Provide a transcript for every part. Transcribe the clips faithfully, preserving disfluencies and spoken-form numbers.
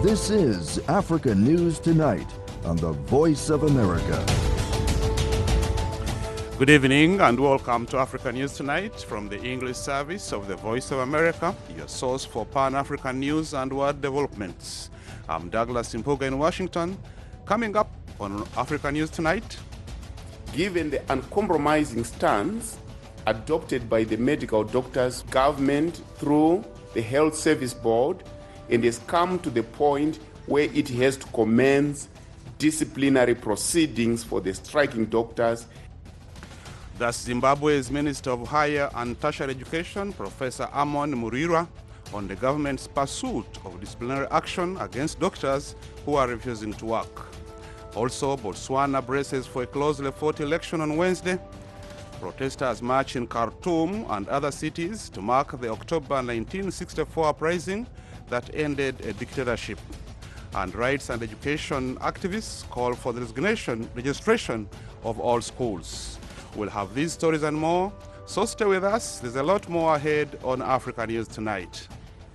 This is Africa News Tonight on the Voice of America. Good evening and welcome to Africa News Tonight from the English service of the Voice of America, your source for Pan-African news and world developments. I'm Douglas Impuga in Washington. Coming up on Africa News Tonight. Given the uncompromising stance adopted by the medical doctors, government through the Health Service Board, and has come to the point where it has to commence disciplinary proceedings for the striking doctors. That's Zimbabwe's Minister of Higher and Tertiary Education, Professor Amon Murira, on the government's pursuit of disciplinary action against doctors who are refusing to work. Also, Botswana braces for a closely fought election on Wednesday. Protesters march in Khartoum and other cities to mark the October nineteen sixty-four uprising that ended a dictatorship. And rights and education activists call for the resignation, registration of all schools. We'll have these stories and more, so stay with us. There's a lot more ahead on Africa News Tonight.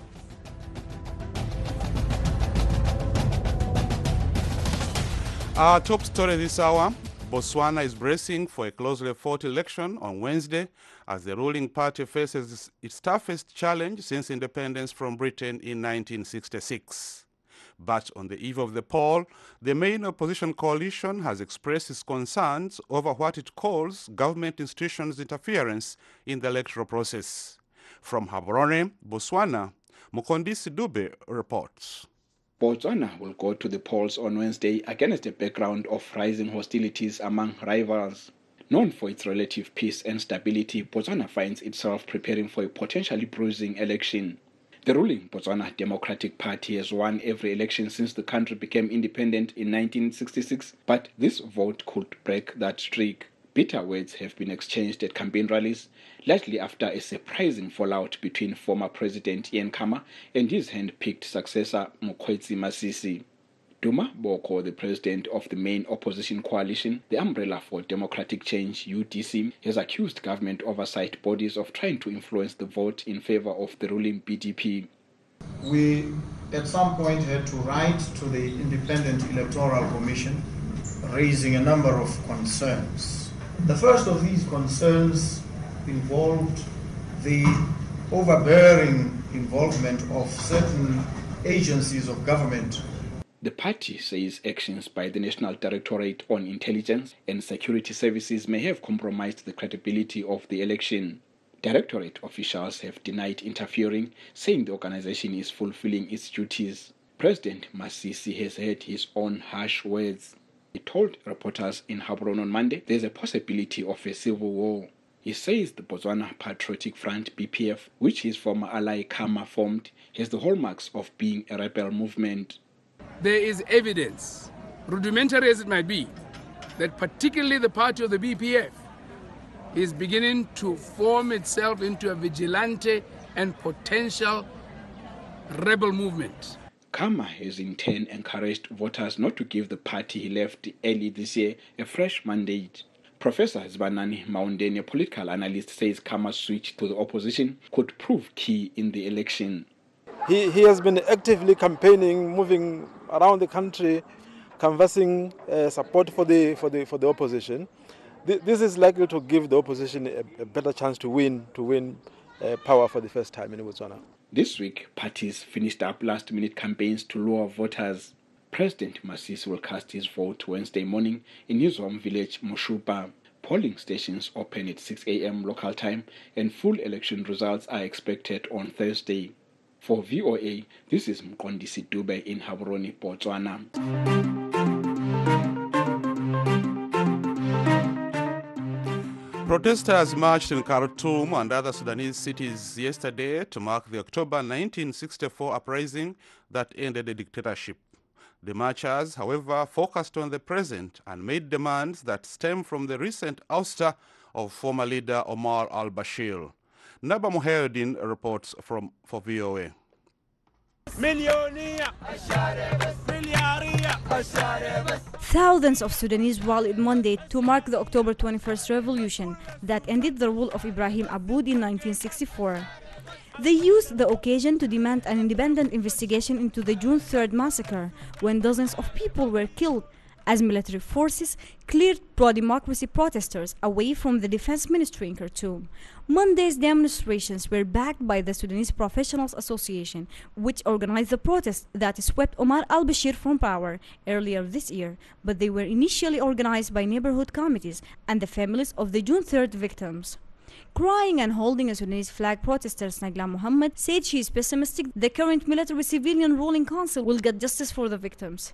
Our top story this hour, Botswana is bracing for a closely fought election on Wednesday as the ruling party faces its toughest challenge since independence from Britain in nineteen sixty-six. But on the eve of the poll, the main opposition coalition has expressed its concerns over what it calls government institutions' interference in the electoral process. From Gaborone, Botswana, Mukondisi Dube reports. Botswana will go to the polls on Wednesday against a background of rising hostilities among rivals. Known for its relative peace and stability, Botswana finds itself preparing for a potentially bruising election. The ruling Botswana Democratic Party has won every election since the country became independent in nineteen sixty-six, but this vote could break that streak. Bitter words have been exchanged at campaign rallies, largely after a surprising fallout between former President Ian Khama and his hand-picked successor Mokgweetsi Masisi. Duma Boko, the president of the main opposition coalition, the Umbrella for Democratic Change U D C, has accused government oversight bodies of trying to influence the vote in favor of the ruling B D P. We at some point had to write to the Independent Electoral Commission raising a number of concerns. The first of these concerns involved the overbearing involvement of certain agencies of government. The party says actions by the National Directorate on Intelligence and Security Services may have compromised the credibility of the election. Directorate officials have denied interfering, saying the organization is fulfilling its duties. President Masisi has had his own harsh words. He told reporters in Gaborone on Monday there's a possibility of a civil war. He says the Botswana Patriotic Front, B P F, which his former ally Khama formed, has the hallmarks of being a rebel movement. There is evidence, rudimentary as it might be, that particularly the party of the B P F is beginning to form itself into a vigilante and potential rebel movement. Khama has in turn encouraged voters not to give the party he left early this year a fresh mandate. Professor Zbanani Maundeni, a political analyst, says Khama's switch to the opposition could prove key in the election. He, he has been actively campaigning, moving around the country, canvassing uh, support for the, for, the, for the opposition. Th this is likely to give the opposition a, a better chance to win, to win uh, power for the first time in Botswana. This week, parties finished up last-minute campaigns to lure voters. President Masisi will cast his vote Wednesday morning in his home village, Mushupa. Polling stations open at six a m local time, and full election results are expected on Thursday. For V O A, this is Mkondisi Dube in Gaborone, Botswana. Protesters marched in Khartoum and other Sudanese cities yesterday to mark the October nineteen sixty-four uprising that ended the dictatorship. The marchers, however, focused on the present and made demands that stem from the recent ouster of former leader Omar al-Bashir. Naba Muhayedin reports from for V O A. Thousands of Sudanese rallied Monday to mark the October twenty-first revolution that ended the rule of Ibrahim Aboud in nineteen sixty-four. They used the occasion to demand an independent investigation into the June third massacre, when dozens of people were killed, as military forces cleared pro-democracy protesters away from the defense ministry in Khartoum. Monday's demonstrations were backed by the Sudanese Professionals Association, which organized the protest that swept Omar al-Bashir from power earlier this year, but they were initially organized by neighborhood committees and the families of the June third victims. Crying and holding a Sudanese flag, protester Nagla Muhammad said she is pessimistic the current military civilian ruling council will get justice for the victims.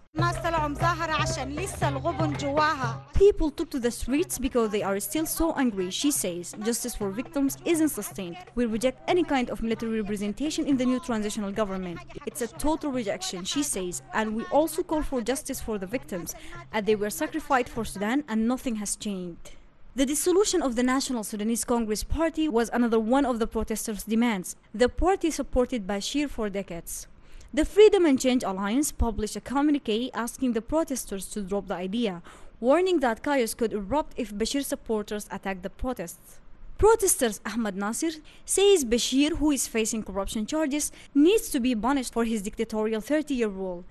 People took to the streets because they are still so angry. She says justice for victims isn't sustained. We reject any kind of military representation in the new transitional government. It's a total rejection, she says, and we also call for justice for the victims, as they were sacrificed for Sudan and nothing has changed. The dissolution of the National Sudanese Congress Party was another one of the protesters' demands. The party supported Bashir for decades. The Freedom and Change Alliance published a communique asking the protesters to drop the idea, warning that chaos could erupt if Bashir supporters attacked the protests. Protesters Ahmad Nasir says Bashir, who is facing corruption charges, needs to be punished for his dictatorial thirty-year rule.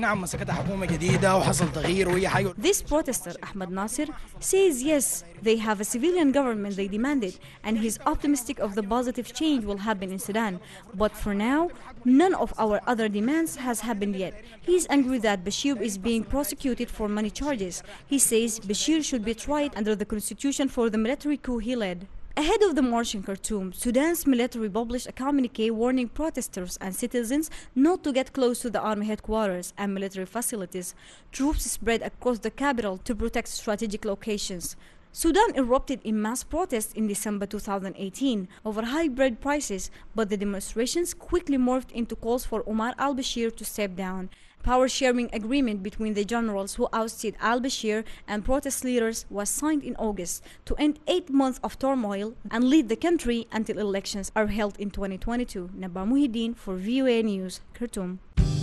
This protester, Ahmad Nasir, says yes, they have a civilian government they demanded, and he's optimistic of the positive change will happen in Sudan. But for now, none of our other demands has happened yet. He's angry that Bashir is being prosecuted for money charges. He says Bashir should be tried under the constitution for the military coup he led. Ahead of the march in Khartoum, Sudan's military published a communique warning protesters and citizens not to get close to the army headquarters and military facilities. Troops spread across the capital to protect strategic locations. Sudan erupted in mass protests in December two thousand eighteen over high bread prices, but the demonstrations quickly morphed into calls for Omar al-Bashir to step down. Power-sharing agreement between the generals who ousted al-Bashir and protest leaders was signed in August to end eight months of turmoil and lead the country until elections are held in twenty twenty-two. Naba Muhyiddin for V O A News, Khartoum.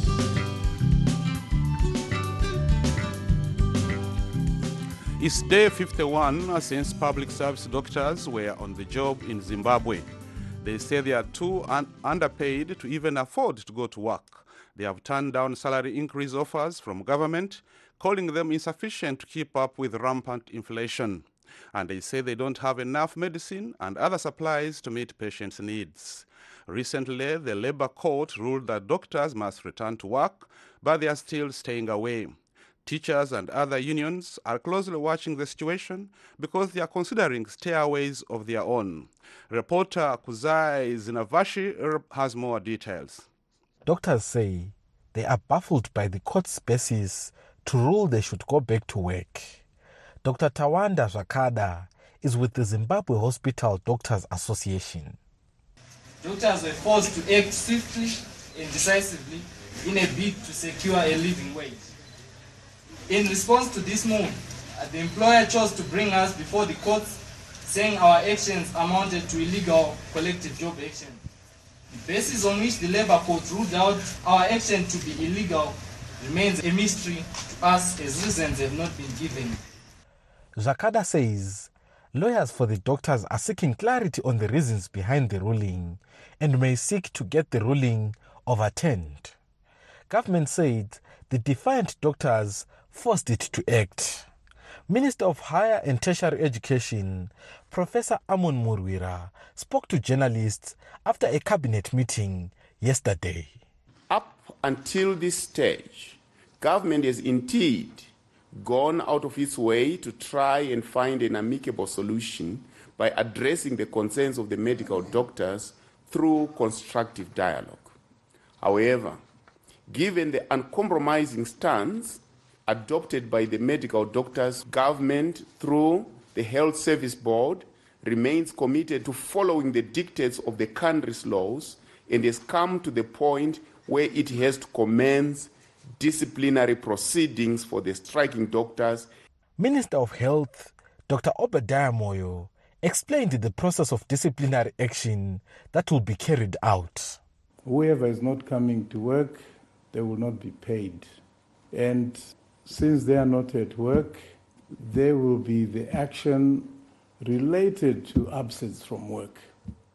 It's day fifty-one since public service doctors were on the job in Zimbabwe. They say they are too un underpaid to even afford to go to work. They have turned down salary increase offers from government, calling them insufficient to keep up with rampant inflation. And they say they don't have enough medicine and other supplies to meet patients' needs. Recently, the Labour Court ruled that doctors must return to work, but they are still staying away. Teachers and other unions are closely watching the situation because they are considering stairways of their own. Reporter Kuzai Zinavashi has more details. Doctors say they are baffled by the court's basis to rule they should go back to work. Doctor Tawanda Zhakada is with the Zimbabwe Hospital Doctors Association. Doctors were forced to act swiftly and decisively in a bid to secure a living wage. In response to this move, the employer chose to bring us before the courts, saying our actions amounted to illegal collective job action. The basis on which the Labour Court ruled out our action to be illegal remains a mystery to us, as reasons have not been given. Zakada says lawyers for the doctors are seeking clarity on the reasons behind the ruling and may seek to get the ruling overturned. Government said the defiant doctors forced it to act. Minister of Higher and Tertiary Education, Professor Amon Murwira, spoke to journalists after a cabinet meeting yesterday. Up until this stage, government has indeed gone out of its way to try and find an amicable solution by addressing the concerns of the medical doctors through constructive dialogue. However, given the uncompromising stance adopted by the medical doctors, government through the Health Service Board remains committed to following the dictates of the country's laws and has come to the point where it has to commence disciplinary proceedings for the striking doctors. Minister of Health, Doctor Obadiah Moyo, explained the process of disciplinary action that will be carried out. Whoever is not coming to work, they will not be paid. And since they are not at work, there will be the action related to absence from work.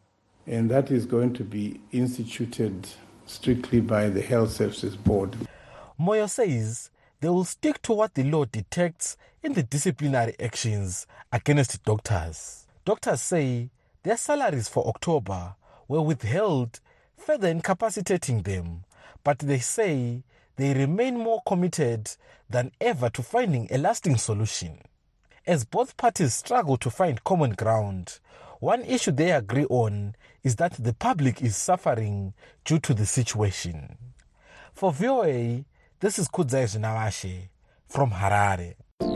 and that is going to be instituted strictly by the Health Services Board. Moyo says they will stick to what the law detects in the disciplinary actions against doctors. Doctors say their salaries for October were withheld, further incapacitating them, but they say they remain more committed than ever to finding a lasting solution. As both parties struggle to find common ground, one issue they agree on is that the public is suffering due to the situation. For V O A, this is Kudzai Zinawashe from Harare.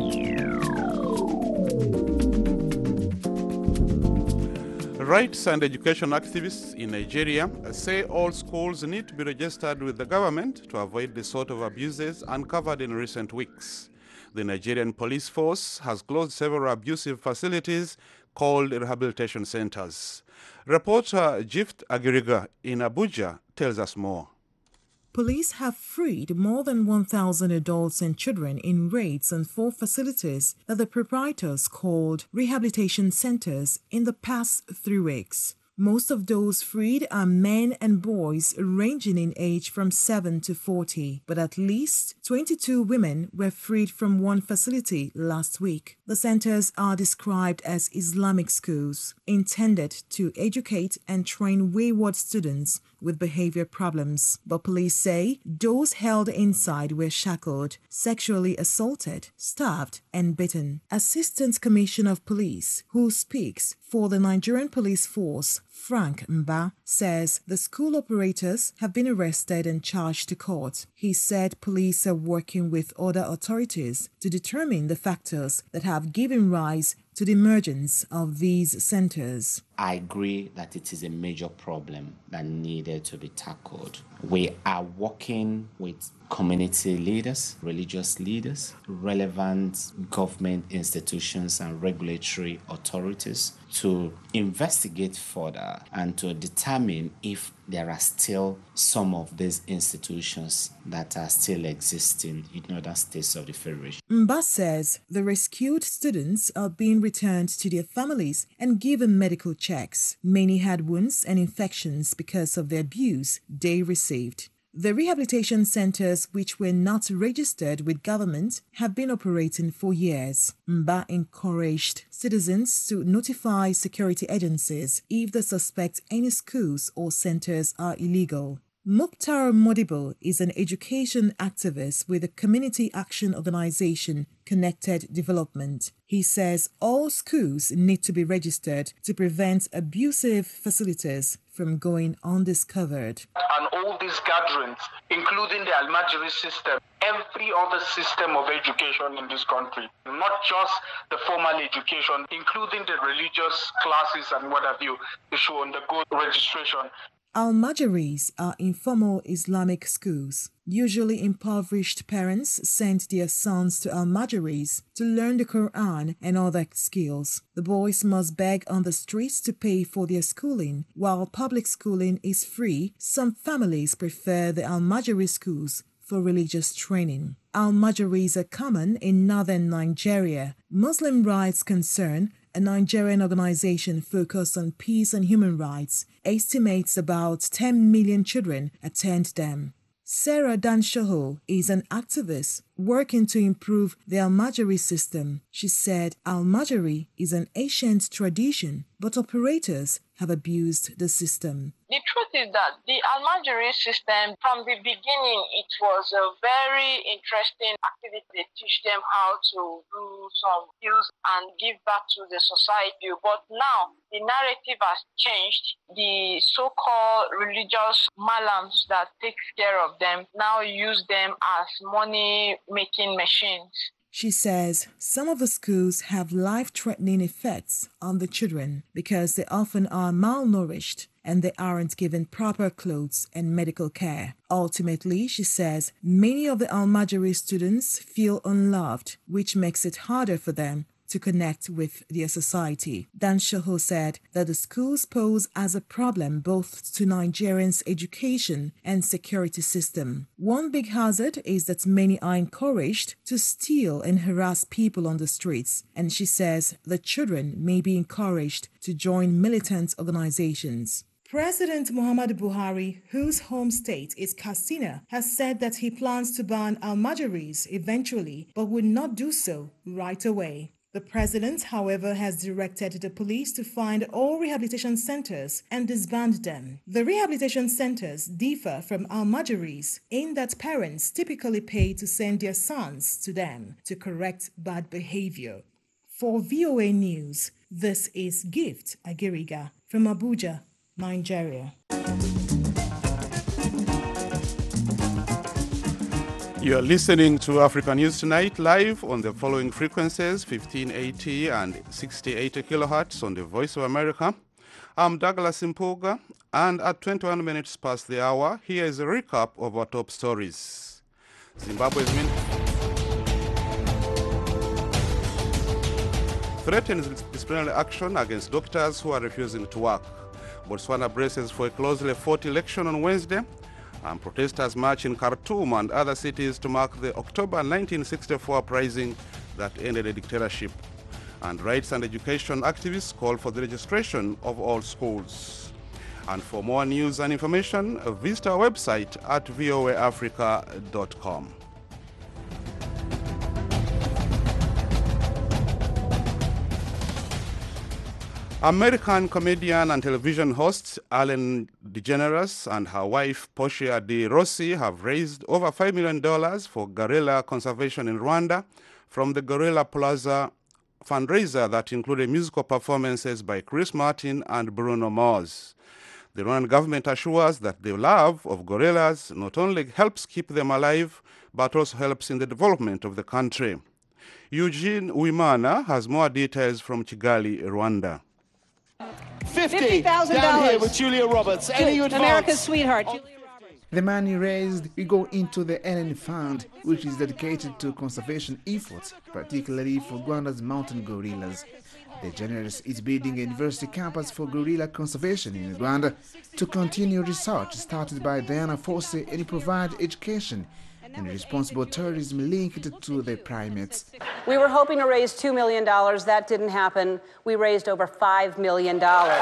Rights and education activists in Nigeria say all schools need to be registered with the government to avoid the sort of abuses uncovered in recent weeks. The Nigerian police force has closed several abusive facilities called rehabilitation centers. Reporter Gift Agiriga in Abuja tells us more. Police have freed more than one thousand adults and children in raids on four facilities that the proprietors called rehabilitation centers in the past three weeks. Most of those freed are men and boys ranging in age from seven to forty, but at least twenty-two women were freed from one facility last week. The centers are described as Islamic schools, intended to educate and train wayward students with behavior problems. But police say those held inside were shackled, sexually assaulted, starved, and beaten. Assistant Commissioner of Police, who speaks for the Nigerian Police Force, Frank Mba, says the school operators have been arrested and charged to court. He said police are working with other authorities to determine the factors that have given rise to the emergence of these centers. I agree that it is a major problem that needed to be tackled. We are working with community leaders, religious leaders, relevant government institutions and regulatory authorities to investigate further and to determine if there are still some of these institutions that are still existing in other states of the Federation. Mba says the rescued students are being returned to their families and given medical checks. Many had wounds and infections because of the abuse they received. The rehabilitation centers, which were not registered with government, have been operating for years. Mba encouraged citizens to notify security agencies if they suspect any schools or centers are illegal. Mukhtar Modibo is an education activist with the community action organization Connected Development. He says all schools need to be registered to prevent abusive facilities from going undiscovered. And all these gatherings, including the Almajiri system, every other system of education in this country, not just the formal education, including the religious classes and what have you, they should undergo registration. Al-Majaris are informal Islamic schools. Usually impoverished parents send their sons to Al-Majaris to learn the Quran and other skills. The boys must beg on the streets to pay for their schooling. While public schooling is free, some families prefer the Al-Majari schools for religious training. Al-Majaris are common in northern Nigeria. Muslim Rights Concern, a Nigerian organization focused on peace and human rights, estimates about ten million children attend them. Sarah Danshoho is an activist working to improve the Al-Majari system. She said Al-Majari is an ancient tradition, but operators have abused the system. The truth is that the Al-Majari system, from the beginning, it was a very interesting activity. They teach them how to do some skills and give back to the society. But now, the narrative has changed. The so-called religious malams that takes care of them now use them as money-making machines. She says some of the schools have life-threatening effects on the children because they often are malnourished and they aren't given proper clothes and medical care. Ultimately, she says, many of the Al-Majari students feel unloved, which makes it harder for them to connect with their society. Danshoho said that the schools pose as a problem both to Nigerians' education and security system. One big hazard is that many are encouraged to steal and harass people on the streets, and she says the children may be encouraged to join militant organizations. President Muhammadu Buhari, whose home state is Katsina, has said that he plans to ban almajiris eventually, but would not do so right away. The president, however, has directed the police to find all rehabilitation centers and disband them. The rehabilitation centers differ from almajiris in that parents typically pay to send their sons to them to correct bad behavior. For V O A News, this is Gift Agiriga from Abuja, Nigeria. You are listening to Africa News Tonight live on the following frequencies, fifteen eighty and sixty eighty kilohertz on the Voice of America. I'm Douglas Impuga, and at twenty-one minutes past the hour, here is a recap of our top stories. Zimbabwe's min- threatens disciplinary action against doctors who are refusing to work. Botswana braces for a closely fought election on Wednesday. And protesters march in Khartoum and other cities to mark the October nineteen sixty-four uprising that ended a dictatorship. And rights and education activists call for the registration of all schools. And for more news and information, visit our website at v o a africa dot com. American comedian and television host Ellen DeGeneres and her wife Portia de Rossi have raised over five million dollars for gorilla conservation in Rwanda from the Gorilla Plaza fundraiser that included musical performances by Chris Martin and Bruno Mars. The Rwandan government assures that the love of gorillas not only helps keep them alive, but also helps in the development of the country. Eugene Uimana has more details from Kigali, Rwanda. fifty thousand dollars down here with Julia Roberts. Any advance? America's sweetheart, Julia Roberts. The money raised will go into the N N Fund, which is dedicated to conservation efforts, particularly for Rwanda's mountain gorillas. The Generous is building a university campus for gorilla conservation in Rwanda to continue research started by Diana Fossey and provide education and responsible tourism linked to the primates. We were hoping to raise two million dollars. That didn't happen. We raised over five million dollars.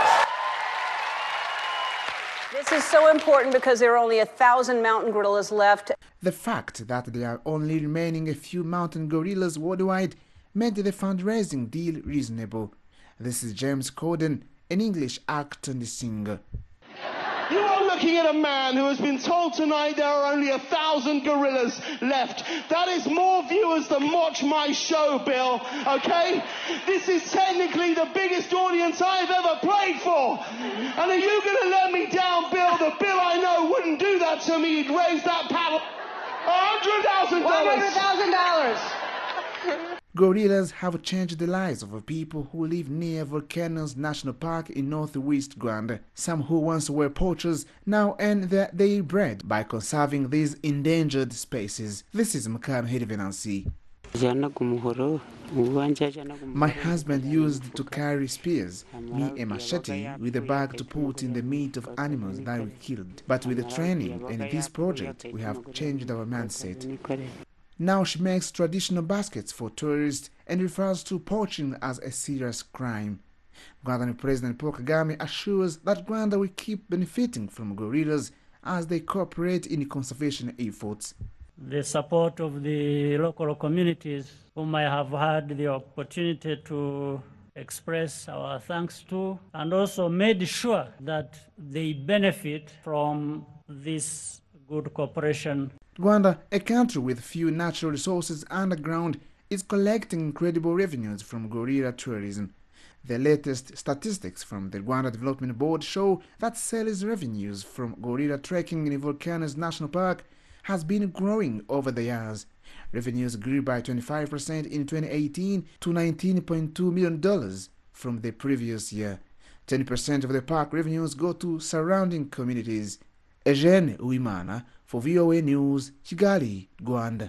This is so important because there are only a thousand mountain gorillas left. The fact that there are only remaining a few mountain gorillas worldwide made the fundraising deal reasonable. This is James Corden, an English actor and singer. You are looking at a man who has been told tonight there are only a thousand gorillas left. That is more viewers than watch my show, Bill, okay? This is technically the biggest audience I've ever played for. And are you going to let me down, Bill? The Bill I know wouldn't do that to me. He'd raise that paddle. one hundred thousand dollars. one hundred thousand dollars. Gorillas have changed the lives of people who live near Volcanoes National Park in northwest Rwanda. Some who once were poachers now earn their daily bread by conserving these endangered species. This is Makam Hedivenansi. My husband used to carry spears, me a machete with a bag to put in the meat of animals that we killed. But with the training and this project, we have changed our mindset. Now she makes traditional baskets for tourists and refers to poaching as a serious crime. Rwandan President Paul Kagame assures that Rwanda will keep benefiting from gorillas as they cooperate in conservation efforts. The support of the local communities whom I have had the opportunity to express our thanks to, and also made sure that they benefit from this good cooperation. Rwanda, a country with few natural resources underground, is collecting incredible revenues from gorilla tourism. The latest statistics from the Rwanda Development Board show that sales revenues from gorilla trekking in Volcanoes National Park has been growing over the years. Revenues grew by twenty-five percent in twenty eighteen to nineteen point two million dollars from the previous year. ten percent of the park revenues go to surrounding communities. Eugene Uimana for V O A News, Kigali, Rwanda.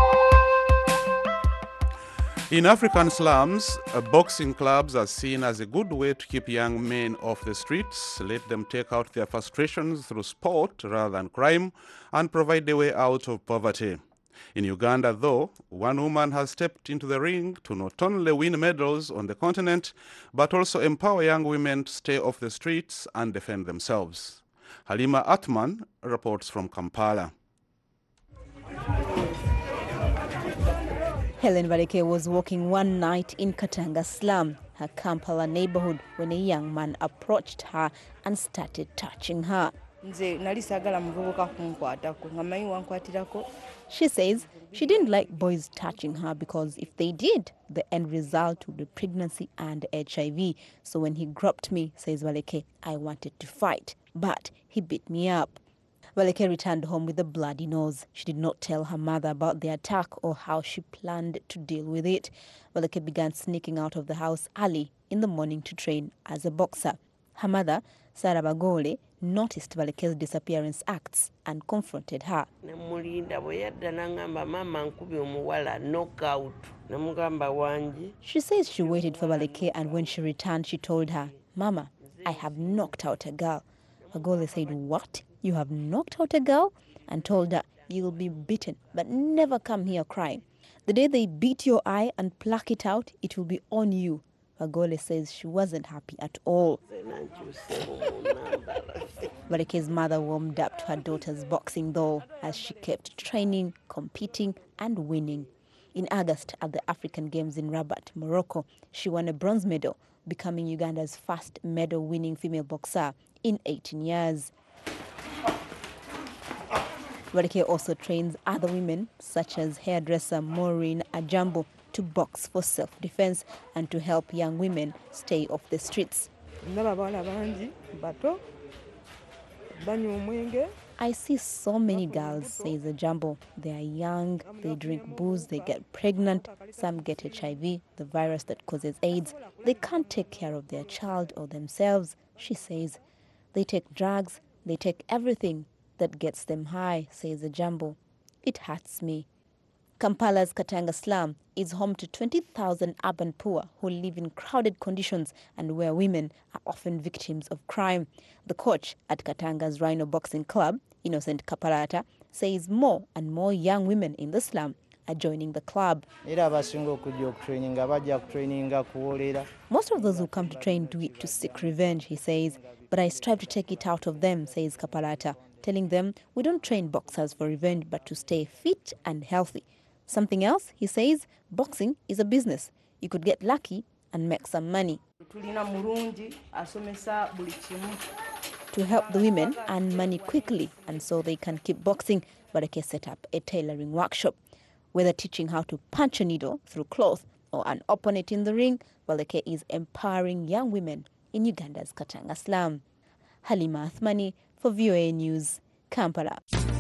In African slums, uh, boxing clubs are seen as a good way to keep young men off the streets, let them take out their frustrations through sport rather than crime, and provide a way out of poverty. In Uganda, though, one woman has stepped into the ring to not only win medals on the continent, but also empower young women to stay off the streets and defend themselves. Halima Atman reports from Kampala. Helen Baleke was walking one night in Katanga slum, her Kampala neighborhood, when a young man approached her and started touching her. She says she didn't like boys touching her because if they did, the end result would be pregnancy and H I V. So when he groped me, says Baleke, I wanted to fight, but he beat me up. Baleke returned home with a bloody nose. She did not tell her mother about the attack or how she planned to deal with it. Baleke began sneaking out of the house early in the morning to train as a boxer. Her mother, Sarah Bagole, noticed Baleke's disappearance acts and confronted her. She says she waited for Baleke, and when she returned, she told her, "Mama, I have knocked out a girl." Bagole said, "What? You have knocked out a girl?" and told her, "You'll be beaten, but never come here crying. The day they beat your eye and pluck it out, it will be on you." Bagole says she wasn't happy at all. Baleke's mother warmed up to her daughter's boxing though, as she kept training, competing and winning. In August at the African Games in Rabat, Morocco, she won a bronze medal, becoming Uganda's first medal-winning female boxer in eighteen years. Baleke also trains other women, such as hairdresser Maureen Ajambo, to box for self-defense and to help young women stay off the streets. I see so many girls, says Ajambo. They are young, they drink booze, they get pregnant, some get H I V, the virus that causes AIDS. They can't take care of their child or themselves, she says. They take drugs, they take everything that gets them high, says Ajambo. It hurts me. Kampala's Katanga slum is home to twenty thousand urban poor who live in crowded conditions and where women are often victims of crime. The coach at Katanga's Rhino Boxing Club, Innocent Kapalata, says more and more young women in the slum are joining the club. Most of those who come to train do it to seek revenge, he says, but I strive to take it out of them, says Kapalata, telling them we don't train boxers for revenge but to stay fit and healthy. Something else, he says, boxing is a business. You could get lucky and make some money. To help the women earn money quickly and so they can keep boxing, Baleke set up a tailoring workshop. Whether teaching how to punch a needle through cloth or an opponent in the ring, Baleke is empowering young women in Uganda's Katanga slum. Halima Athmani for V O A News, Kampala.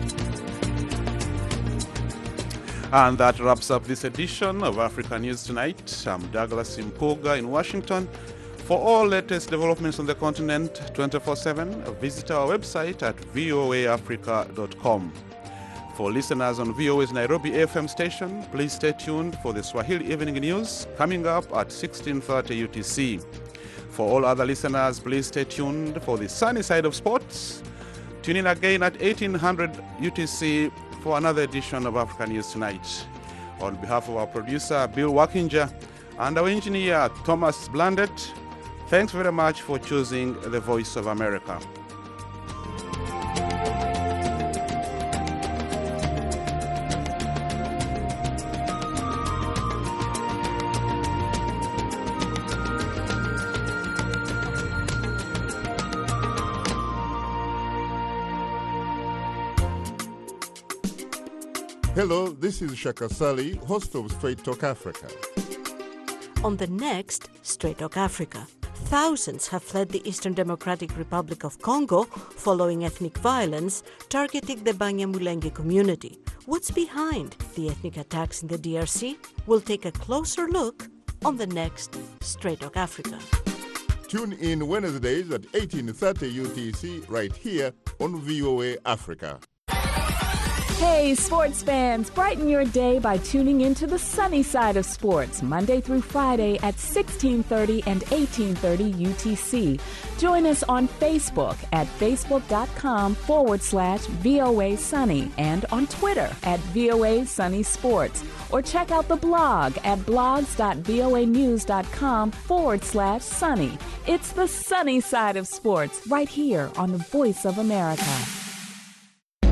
And that wraps up this edition of Africa News Tonight. I'm Douglas Impoga in Washington. For all latest developments on the continent twenty-four seven, visit our website at V O A Africa dot com. For listeners on V O A's Nairobi F M station, please stay tuned for the Swahili Evening News coming up at sixteen thirty U T C. For all other listeners, please stay tuned for the sunny side of sports. Tune in again at eighteen hundred U T C for another edition of Africa News Tonight. On behalf of our producer, Bill Wakinger, and our engineer, Thomas Blandet, thanks very much for choosing the Voice of America. Hello, this is Shaka Sali, host of Straight Talk Africa. On the next Straight Talk Africa, thousands have fled the Eastern Democratic Republic of Congo following ethnic violence targeting the Banyamulenge community. What's behind the ethnic attacks in the D R C? We'll take a closer look on the next Straight Talk Africa. Tune in Wednesdays at eighteen thirty U T C right here on V O A Africa. Hey, sports fans, brighten your day by tuning into the sunny side of sports, Monday through Friday at sixteen thirty and eighteen thirty U T C. Join us on Facebook at facebook.com forward slash VOA Sunny and on Twitter at VOA Sunny Sports. Or check out the blog at blogs.voanews.com forward slash sunny. It's the sunny side of sports right here on the Voice of America.